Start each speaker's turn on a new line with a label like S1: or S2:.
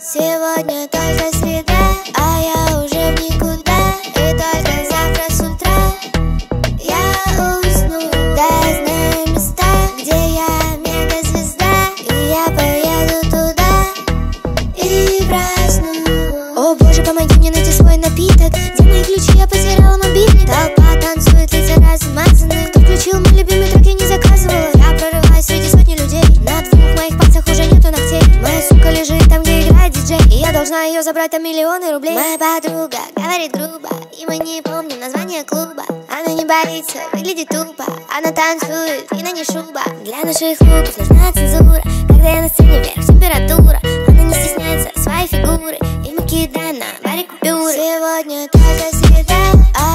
S1: Сегодня только среда, а я уже в никуда. И только завтра с утра я усну. Да, я знаю места, где я мегазвезда, и я поеду туда и проснусь. О боже, помоги мне найти свой напиток. Где мои ключи? Я потеряла мобильник. Толпа танцует, лица размазаны. Кто включил мой любимый трек, я не заказывала. Я прорываюсь среди сотни людей. На двух моих пальцах уже нету ногтей. Моя сука лежит там, где играет диджей, и я должна ее забрать, там миллионы рублей. Моя подруга говорит грубо, и мы не помним название клуба. Она не боится, выглядит тупо. Она танцует, и на ней шуба. Для наших луков нужна цензура. Когда я на сцене, вверх температура. Она не стесняется своей фигуры, и мы кидаем на баре купюры. Сегодня только среда, а